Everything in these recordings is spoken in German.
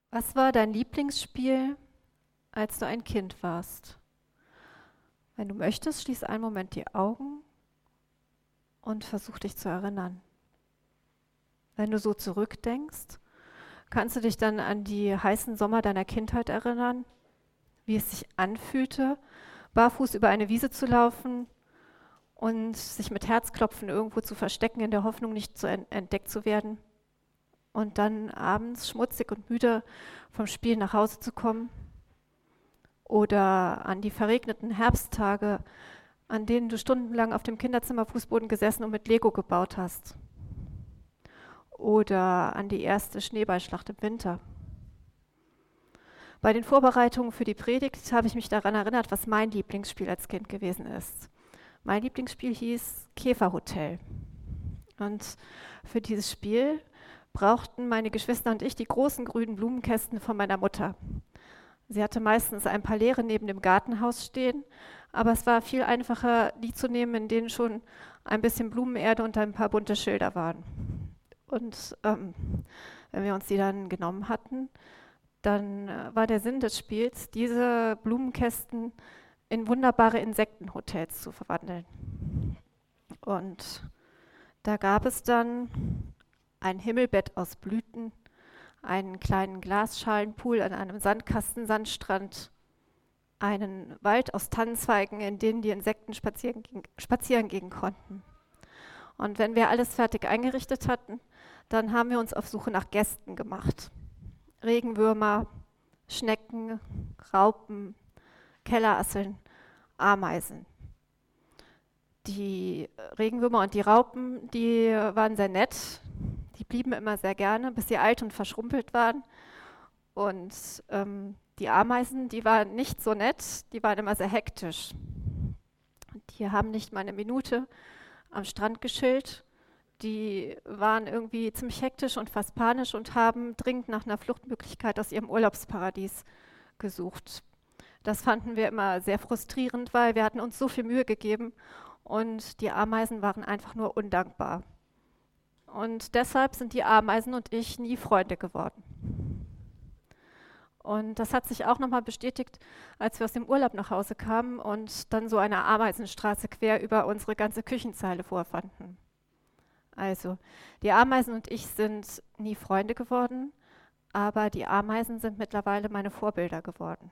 Was war dein Lieblingsspiel, als du ein Kind warst? Wenn du möchtest, schließ einen Moment die Augen und versuch dich zu erinnern. Wenn du so zurückdenkst, kannst du dich dann an die heißen Sommer deiner Kindheit erinnern, wie es sich anfühlte, barfuß über eine Wiese zu laufen und sich mit Herzklopfen irgendwo zu verstecken, in der Hoffnung, nicht entdeckt zu werden und dann abends schmutzig und müde vom Spiel nach Hause zu kommen? Oder an die verregneten Herbsttage, an denen du stundenlang auf dem Kinderzimmerfußboden gesessen und mit Lego gebaut hast. Oder an die erste Schneeballschlacht im Winter. Bei den Vorbereitungen für die Predigt habe ich mich daran erinnert, was mein Lieblingsspiel als Kind gewesen ist. Mein Lieblingsspiel hieß Käferhotel. Und für dieses Spiel brauchten meine Geschwister und ich die großen grünen Blumenkästen von meiner Mutter. Sie hatte meistens ein paar leere neben dem Gartenhaus stehen, aber es war viel einfacher, die zu nehmen, in denen schon ein bisschen Blumenerde und ein paar bunte Schilder waren. Und wenn wir uns die dann genommen hatten, dann war der Sinn des Spiels, diese Blumenkästen in wunderbare Insektenhotels zu verwandeln. Und da gab es dann ein Himmelbett aus Blüten, einen kleinen Glasschalenpool an einem Sandkastensandstrand, einen Wald aus Tannenzweigen, in denen die Insekten spazieren gehen konnten. Und wenn wir alles fertig eingerichtet hatten, dann haben wir uns auf Suche nach Gästen gemacht. Regenwürmer, Schnecken, Raupen, Kellerasseln, Ameisen. Die Regenwürmer und die Raupen, die waren sehr nett. Die blieben immer sehr gerne, bis sie alt und verschrumpelt waren. Und die Ameisen, die waren nicht so nett, die waren immer sehr hektisch. Die haben nicht mal eine Minute am Strand geschillt. Die waren irgendwie ziemlich hektisch und fast panisch und haben dringend nach einer Fluchtmöglichkeit aus ihrem Urlaubsparadies gesucht. Das fanden wir immer sehr frustrierend, weil wir hatten uns so viel Mühe gegeben und die Ameisen waren einfach nur undankbar. Und deshalb sind die Ameisen und ich nie Freunde geworden. Und das hat sich auch nochmal bestätigt, als wir aus dem Urlaub nach Hause kamen und dann so eine Ameisenstraße quer über unsere ganze Küchenzeile vorfanden. Also, die Ameisen und ich sind nie Freunde geworden, aber die Ameisen sind mittlerweile meine Vorbilder geworden.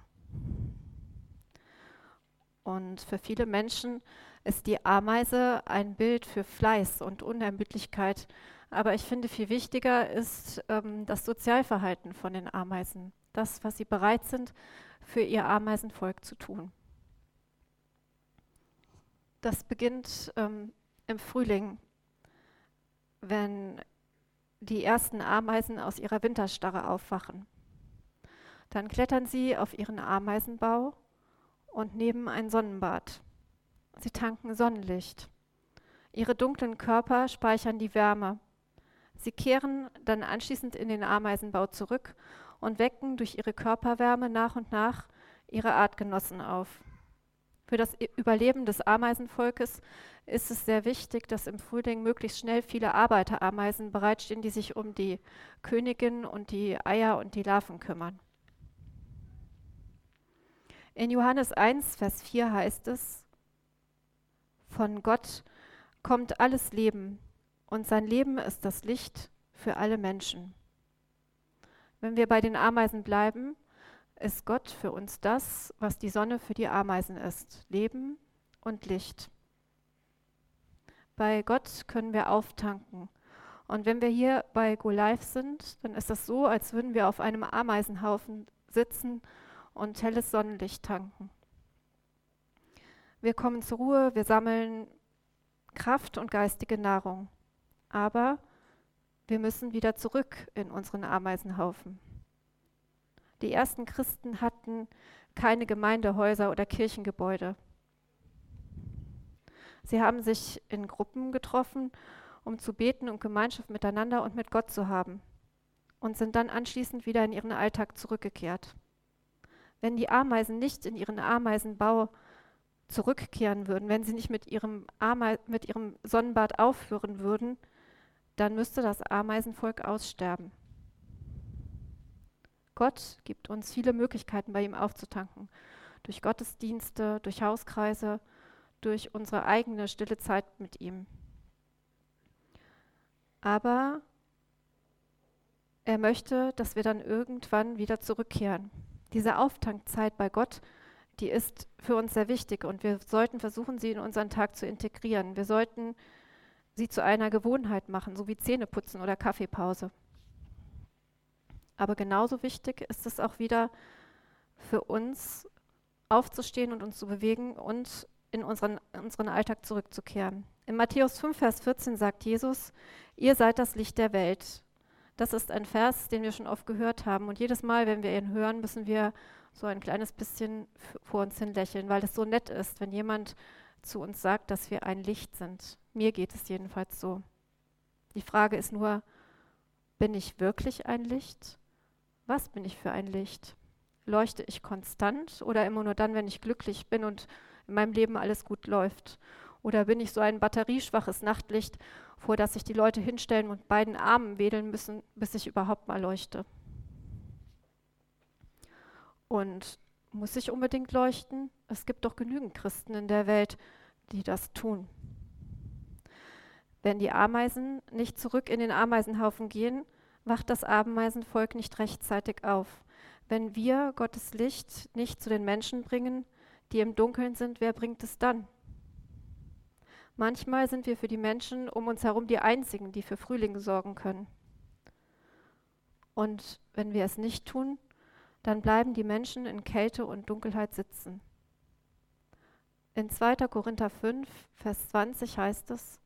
Und für viele Menschen ist die Ameise ein Bild für Fleiß und Unermüdlichkeit. Aber ich finde, viel wichtiger ist das Sozialverhalten von den Ameisen. Das, was sie bereit sind, für ihr Ameisenvolk zu tun. Das beginnt im Frühling, wenn die ersten Ameisen aus ihrer Winterstarre aufwachen. Dann klettern sie auf ihren Ameisenbau und nehmen ein Sonnenbad. Sie tanken Sonnenlicht. Ihre dunklen Körper speichern die Wärme. Sie kehren dann anschließend in den Ameisenbau zurück und wecken durch ihre Körperwärme nach und nach ihre Artgenossen auf. Für das Überleben des Ameisenvolkes ist es sehr wichtig, dass im Frühling möglichst schnell viele Arbeiterameisen bereitstehen, die sich um die Königin und die Eier und die Larven kümmern. In Johannes 1, Vers 4 heißt es: Von Gott kommt alles Leben und sein Leben ist das Licht für alle Menschen. Wenn wir bei den Ameisen bleiben, ist Gott für uns das, was die Sonne für die Ameisen ist: Leben und Licht. Bei Gott können wir auftanken. Und wenn wir hier bei Go Live sind, dann ist das so, als würden wir auf einem Ameisenhaufen sitzen und helles Sonnenlicht tanken. Wir kommen zur Ruhe, wir sammeln Kraft und geistige Nahrung. Aber wir müssen wieder zurück in unseren Ameisenhaufen. Die ersten Christen hatten keine Gemeindehäuser oder Kirchengebäude. Sie haben sich in Gruppen getroffen, um zu beten und Gemeinschaft miteinander und mit Gott zu haben, und sind dann anschließend wieder in ihren Alltag zurückgekehrt. Wenn die Ameisen nicht in ihren Ameisenbau zurückkehren würden, wenn sie nicht mit ihrem Sonnenbad aufhören würden, dann müsste das Ameisenvolk aussterben. Gott gibt uns viele Möglichkeiten, bei ihm aufzutanken. Durch Gottesdienste, durch Hauskreise, durch unsere eigene stille Zeit mit ihm. Aber er möchte, dass wir dann irgendwann wieder zurückkehren. Diese Auftankzeit bei Gott, die ist für uns sehr wichtig und wir sollten versuchen, sie in unseren Tag zu integrieren. Wir sollten sie zu einer Gewohnheit machen, so wie Zähneputzen oder Kaffeepause. Aber genauso wichtig ist es auch wieder für uns, aufzustehen und uns zu bewegen und in unseren Alltag zurückzukehren. In Matthäus 5, Vers 14 sagt Jesus, ihr seid das Licht der Welt. Das ist ein Vers, den wir schon oft gehört haben. Und jedes Mal, wenn wir ihn hören, müssen wir so ein kleines bisschen vor uns hin lächeln, weil es so nett ist, wenn jemand zu uns sagt, dass wir ein Licht sind. Mir geht es jedenfalls so. Die Frage ist nur, bin ich wirklich ein Licht? Was bin ich für ein Licht? Leuchte ich konstant oder immer nur dann, wenn ich glücklich bin und in meinem Leben alles gut läuft? Oder bin ich so ein batterieschwaches Nachtlicht, vor das sich die Leute hinstellen und beiden Armen wedeln müssen, bis ich überhaupt mal leuchte? Und muss ich unbedingt leuchten? Es gibt doch genügend Christen in der Welt, die das tun. Wenn die Ameisen nicht zurück in den Ameisenhaufen gehen, wacht das Ameisenvolk nicht rechtzeitig auf. Wenn wir Gottes Licht nicht zu den Menschen bringen, die im Dunkeln sind, wer bringt es dann? Manchmal sind wir für die Menschen um uns herum die Einzigen, die für Frühling sorgen können. Und wenn wir es nicht tun, dann bleiben die Menschen in Kälte und Dunkelheit sitzen. In 2. Korinther 5, Vers 20 heißt es,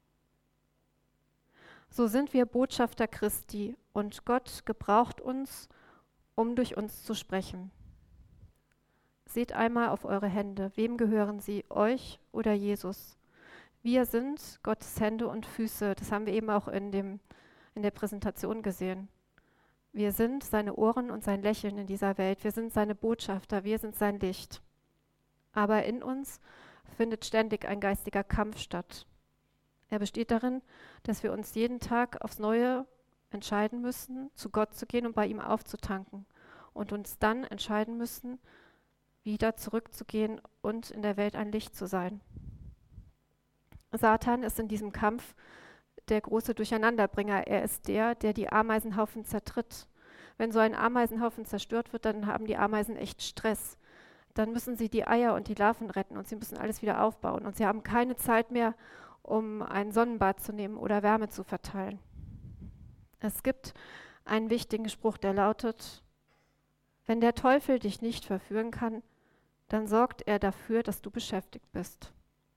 so sind wir Botschafter Christi und Gott gebraucht uns, um durch uns zu sprechen. Seht einmal auf eure Hände. Wem gehören sie, euch oder Jesus? Wir sind Gottes Hände und Füße. Das haben wir eben auch in der Präsentation gesehen. Wir sind seine Ohren und sein Lächeln in dieser Welt. Wir sind seine Botschafter. Wir sind sein Licht. Aber in uns findet ständig ein geistiger Kampf statt. Er besteht darin, dass wir uns jeden Tag aufs Neue entscheiden müssen, zu Gott zu gehen und bei ihm aufzutanken und uns dann entscheiden müssen, wieder zurückzugehen und in der Welt ein Licht zu sein. Satan ist in diesem Kampf der große Durcheinanderbringer. Er ist der die Ameisenhaufen zertritt. Wenn so ein Ameisenhaufen zerstört wird, dann haben die Ameisen echt Stress. Dann müssen sie die Eier und die Larven retten und sie müssen alles wieder aufbauen. Und sie haben keine Zeit mehr, um ein Sonnenbad zu nehmen oder Wärme zu verteilen. Es gibt einen wichtigen Spruch, der lautet, wenn der Teufel dich nicht verführen kann, dann sorgt er dafür, dass du beschäftigt bist.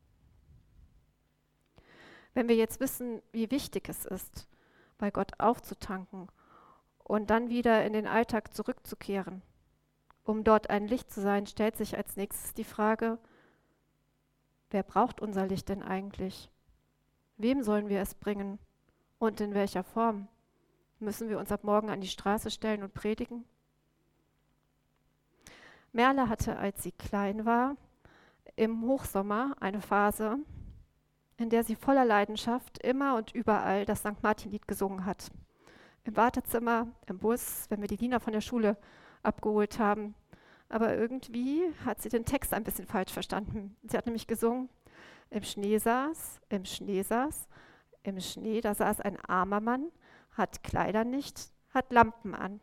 Wenn wir jetzt wissen, wie wichtig es ist, bei Gott aufzutanken und dann wieder in den Alltag zurückzukehren, um dort ein Licht zu sein, stellt sich als nächstes die Frage, wer braucht unser Licht denn eigentlich? Wem sollen wir es bringen und in welcher Form? Müssen wir uns ab morgen an die Straße stellen und predigen? Merle hatte, als sie klein war, im Hochsommer eine Phase, in der sie voller Leidenschaft immer und überall das St. Martin-Lied gesungen hat. Im Wartezimmer, im Bus, wenn wir die Diener von der Schule abgeholt haben. Aber irgendwie hat sie den Text ein bisschen falsch verstanden. Sie hat nämlich gesungen, im Schnee saß, im Schnee saß, im Schnee, da saß ein armer Mann, hat Kleider nicht, hat Lampen an.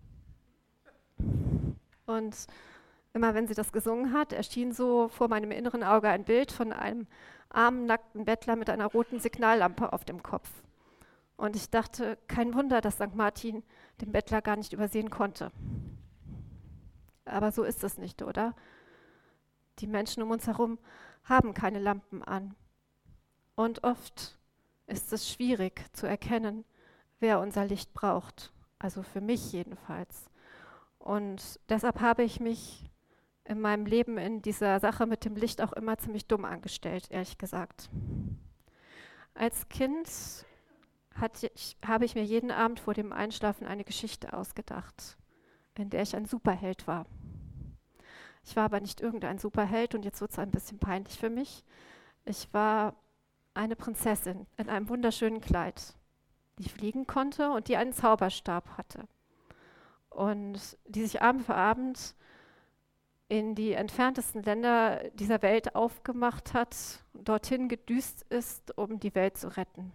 Und immer wenn sie das gesungen hat, erschien so vor meinem inneren Auge ein Bild von einem armen, nackten Bettler mit einer roten Signallampe auf dem Kopf. Und ich dachte, kein Wunder, dass St. Martin den Bettler gar nicht übersehen konnte. Aber so ist es nicht, oder? Die Menschen um uns herum haben keine Lampen an. Und oft ist es schwierig zu erkennen, wer unser Licht braucht. Also für mich jedenfalls. Und deshalb habe ich mich in meinem Leben in dieser Sache mit dem Licht auch immer ziemlich dumm angestellt, ehrlich gesagt. Als Kind habe ich mir jeden Abend vor dem Einschlafen eine Geschichte ausgedacht, in der ich ein Superheld war. Ich war aber nicht irgendein Superheld und jetzt wird es ein bisschen peinlich für mich. Ich war eine Prinzessin in einem wunderschönen Kleid, die fliegen konnte und die einen Zauberstab hatte. und die sich Abend für Abend in die entferntesten Länder dieser Welt aufgemacht hat, dorthin gedüst ist, um die Welt zu retten.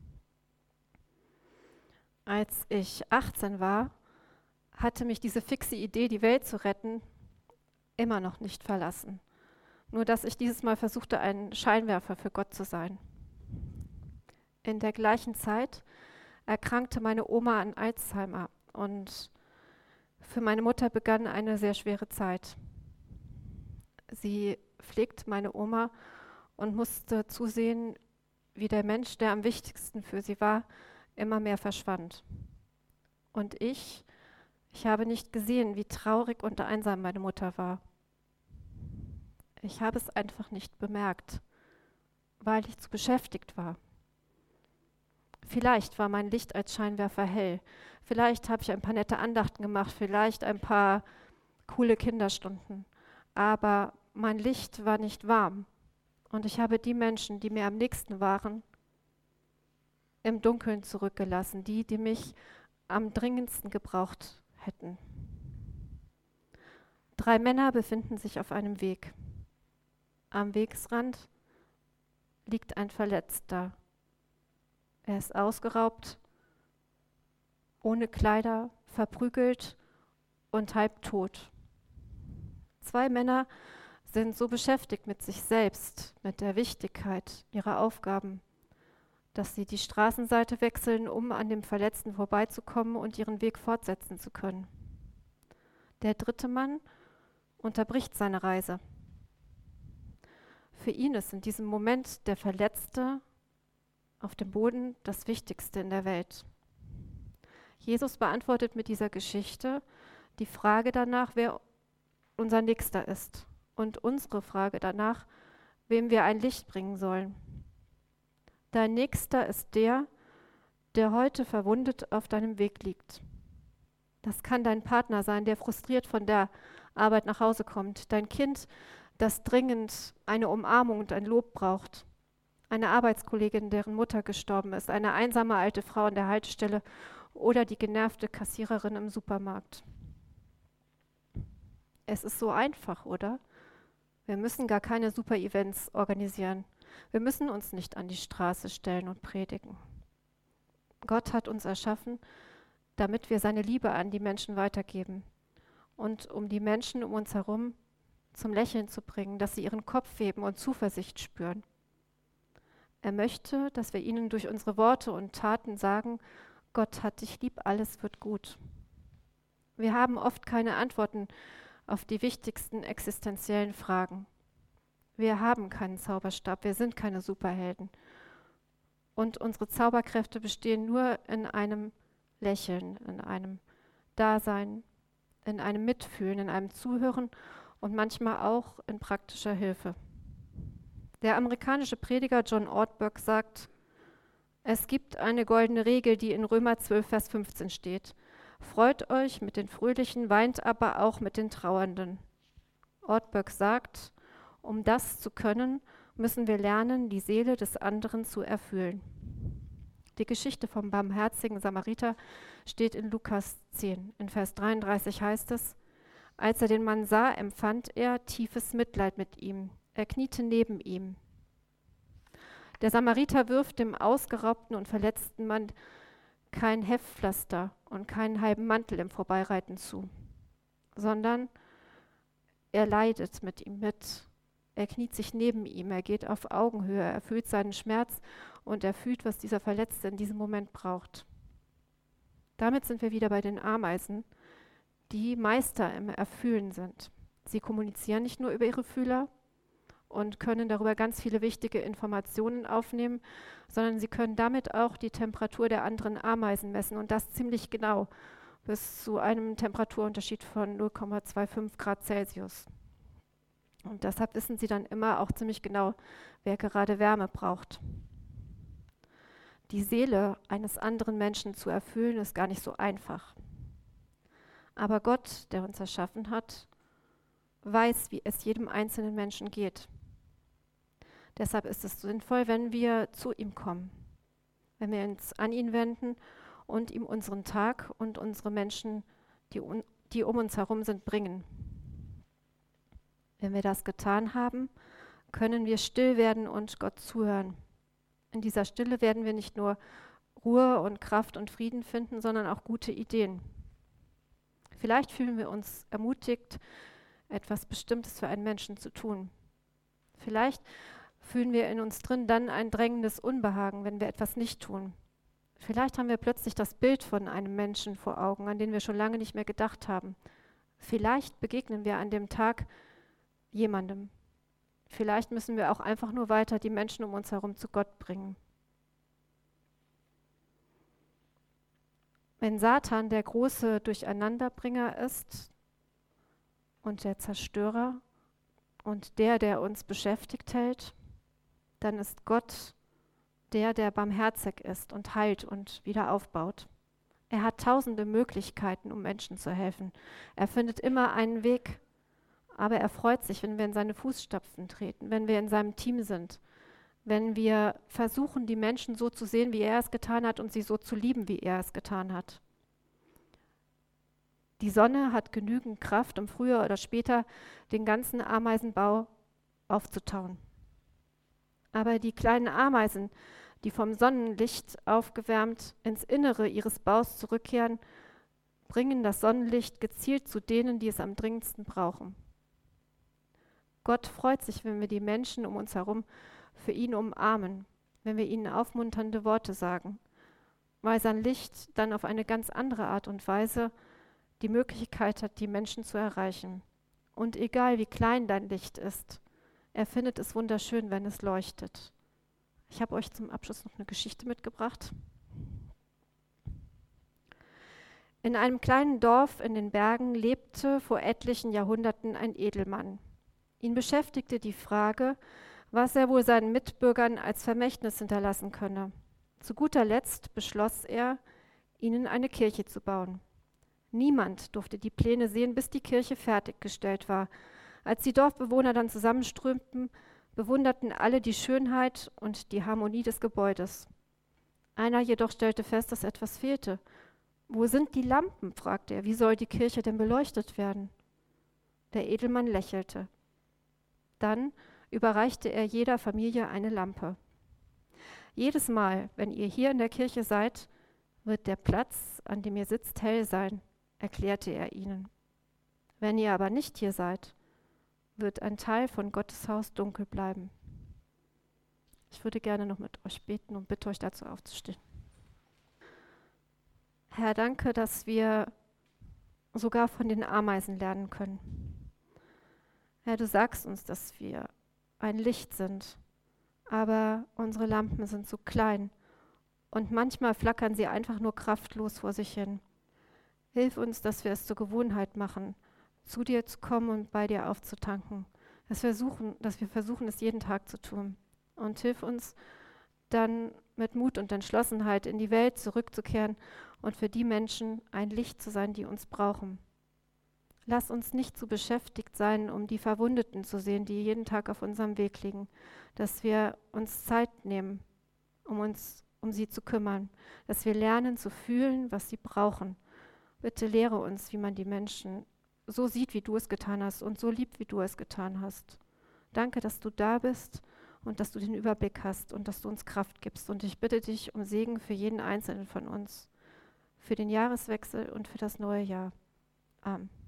Als ich 18 war, hatte mich diese fixe Idee, die Welt zu retten, immer noch nicht verlassen. Nur dass ich dieses Mal versuchte, ein Scheinwerfer für Gott zu sein. In der gleichen Zeit erkrankte meine Oma an Alzheimer und für meine Mutter begann eine sehr schwere Zeit. Sie pflegt meine Oma und musste zusehen, wie der Mensch, der am wichtigsten für sie war, immer mehr verschwand. Und ich habe nicht gesehen, wie traurig und einsam meine Mutter war. Ich habe es einfach nicht bemerkt, weil ich zu beschäftigt war. Vielleicht war mein Licht als Scheinwerfer hell. Vielleicht habe ich ein paar nette Andachten gemacht, vielleicht ein paar coole Kinderstunden. Aber mein Licht war nicht warm. Und ich habe die Menschen, die mir am nächsten waren, im Dunkeln zurückgelassen, die mich am dringendsten gebraucht hätten. 3 Männer befinden sich auf einem Weg. Am Wegesrand liegt ein Verletzter. Er ist ausgeraubt, ohne Kleider, verprügelt und halbtot. 2 Männer sind so beschäftigt mit sich selbst, mit der Wichtigkeit ihrer Aufgaben, dass sie die Straßenseite wechseln, um an dem Verletzten vorbeizukommen und ihren Weg fortsetzen zu können. Der 3. Mann unterbricht seine Reise. Für ihn ist in diesem Moment der Verletzte auf dem Boden das Wichtigste in der Welt. Jesus beantwortet mit dieser Geschichte die Frage danach, wer unser Nächster ist und unsere Frage danach, wem wir ein Licht bringen sollen. Dein Nächster ist der heute verwundet auf deinem Weg liegt. Das kann dein Partner sein, der frustriert von der Arbeit nach Hause kommt, dein Kind, das dringend eine Umarmung und ein Lob braucht, eine Arbeitskollegin, deren Mutter gestorben ist, eine einsame alte Frau an der Haltestelle oder die genervte Kassiererin im Supermarkt. Es ist so einfach, oder? Wir müssen gar keine Super-Events organisieren. Wir müssen uns nicht an die Straße stellen und predigen. Gott hat uns erschaffen, damit wir seine Liebe an die Menschen weitergeben und um die Menschen um uns herum zum Lächeln zu bringen, dass sie ihren Kopf heben und Zuversicht spüren. Er möchte, dass wir ihnen durch unsere Worte und Taten sagen, Gott hat dich lieb, alles wird gut. Wir haben oft keine Antworten auf die wichtigsten existenziellen Fragen. Wir haben keinen Zauberstab, wir sind keine Superhelden. Und unsere Zauberkräfte bestehen nur in einem Lächeln, in einem Dasein, in einem Mitfühlen, in einem Zuhören und manchmal auch in praktischer Hilfe. Der amerikanische Prediger John Ortberg sagt, es gibt eine goldene Regel, die in Römer 12, Vers 15 steht. Freut euch mit den Fröhlichen, weint aber auch mit den Trauernden. Ortberg sagt, um das zu können, müssen wir lernen, die Seele des anderen zu erfühlen. Die Geschichte vom barmherzigen Samariter steht in Lukas 10. In Vers 33 heißt es, als er den Mann sah, empfand er tiefes Mitleid mit ihm. Er kniete neben ihm. Der Samariter wirft dem ausgeraubten und verletzten Mann kein Heftpflaster und keinen halben Mantel im Vorbeireiten zu, sondern er leidet mit ihm mit. Er kniet sich neben ihm, er geht auf Augenhöhe, er fühlt seinen Schmerz und er fühlt, was dieser Verletzte in diesem Moment braucht. Damit sind wir wieder bei den Ameisen, die Meister im Erfühlen sind. Sie kommunizieren nicht nur über ihre Fühler und können darüber ganz viele wichtige Informationen aufnehmen, sondern sie können damit auch die Temperatur der anderen Ameisen messen und das ziemlich genau, bis zu einem Temperaturunterschied von 0,25 Grad Celsius. Und deshalb wissen sie dann immer auch ziemlich genau, wer gerade Wärme braucht. Die Seele eines anderen Menschen zu erfüllen, ist gar nicht so einfach. Aber Gott, der uns erschaffen hat, weiß, wie es jedem einzelnen Menschen geht. Deshalb ist es sinnvoll, wenn wir zu ihm kommen, wenn wir uns an ihn wenden und ihm unseren Tag und unsere Menschen die um uns herum sind, bringen. Wenn wir das getan haben, können wir still werden und Gott zuhören. In dieser Stille werden wir nicht nur Ruhe und Kraft und Frieden finden, sondern auch gute Ideen. Vielleicht fühlen wir uns ermutigt, etwas Bestimmtes für einen Menschen zu tun. Vielleicht fühlen wir in uns drin dann ein drängendes Unbehagen, wenn wir etwas nicht tun. Vielleicht haben wir plötzlich das Bild von einem Menschen vor Augen, an den wir schon lange nicht mehr gedacht haben. Vielleicht begegnen wir an dem Tag jemandem. Vielleicht müssen wir auch einfach nur weiter die Menschen um uns herum zu Gott bringen. Wenn Satan der große Durcheinanderbringer ist und der Zerstörer und der uns beschäftigt hält, dann ist Gott der barmherzig ist und heilt und wieder aufbaut. Er hat tausende Möglichkeiten, um Menschen zu helfen. Er findet immer einen Weg, aber er freut sich, wenn wir in seine Fußstapfen treten, wenn wir in seinem Team sind, wenn wir versuchen, die Menschen so zu sehen, wie er es getan hat und sie so zu lieben, wie er es getan hat. Die Sonne hat genügend Kraft, um früher oder später den ganzen Ameisenbau aufzutauen. Aber die kleinen Ameisen, die vom Sonnenlicht aufgewärmt ins Innere ihres Baus zurückkehren, bringen das Sonnenlicht gezielt zu denen, die es am dringendsten brauchen. Gott freut sich, wenn wir die Menschen um uns herum für ihn umarmen, wenn wir ihnen aufmunternde Worte sagen, weil sein Licht dann auf eine ganz andere Art und Weise die Möglichkeit hat, die Menschen zu erreichen. Und egal wie klein dein Licht ist, er findet es wunderschön, wenn es leuchtet. Ich habe euch zum Abschluss noch eine Geschichte mitgebracht. In einem kleinen Dorf in den Bergen lebte vor etlichen Jahrhunderten ein Edelmann. Ihn beschäftigte die Frage, was er wohl seinen Mitbürgern als Vermächtnis hinterlassen könne. Zu guter Letzt beschloss er, ihnen eine Kirche zu bauen. Niemand durfte die Pläne sehen, bis die Kirche fertiggestellt war. Als die Dorfbewohner dann zusammenströmten, bewunderten alle die Schönheit und die Harmonie des Gebäudes. Einer jedoch stellte fest, dass etwas fehlte. »Wo sind die Lampen?« fragte er. »Wie soll die Kirche denn beleuchtet werden?« Der Edelmann lächelte. Dann überreichte er jeder Familie eine Lampe. »Jedes Mal, wenn ihr hier in der Kirche seid, wird der Platz, an dem ihr sitzt, hell sein«, erklärte er ihnen. »Wenn ihr aber nicht hier seid, wird ein Teil von Gottes Haus dunkel bleiben.« Ich würde gerne noch mit euch beten und bitte euch dazu aufzustehen. Herr, danke, dass wir sogar von den Ameisen lernen können. Herr, du sagst uns, dass wir ein Licht sind, aber unsere Lampen sind so klein und manchmal flackern sie einfach nur kraftlos vor sich hin. Hilf uns, dass wir es zur Gewohnheit machen, zu dir zu kommen und bei dir aufzutanken, dass wir versuchen, es jeden Tag zu tun. Und hilf uns dann mit Mut und Entschlossenheit in die Welt zurückzukehren und für die Menschen ein Licht zu sein, die uns brauchen. Lass uns nicht zu beschäftigt sein, um die Verwundeten zu sehen, die jeden Tag auf unserem Weg liegen, dass wir uns Zeit nehmen, um sie zu kümmern, dass wir lernen zu fühlen, was sie brauchen. Bitte lehre uns, wie man die Menschen so sieht, wie du es getan hast und so liebt, wie du es getan hast. Danke, dass du da bist und dass du den Überblick hast und dass du uns Kraft gibst. Und ich bitte dich um Segen für jeden Einzelnen von uns, für den Jahreswechsel und für das neue Jahr. Amen.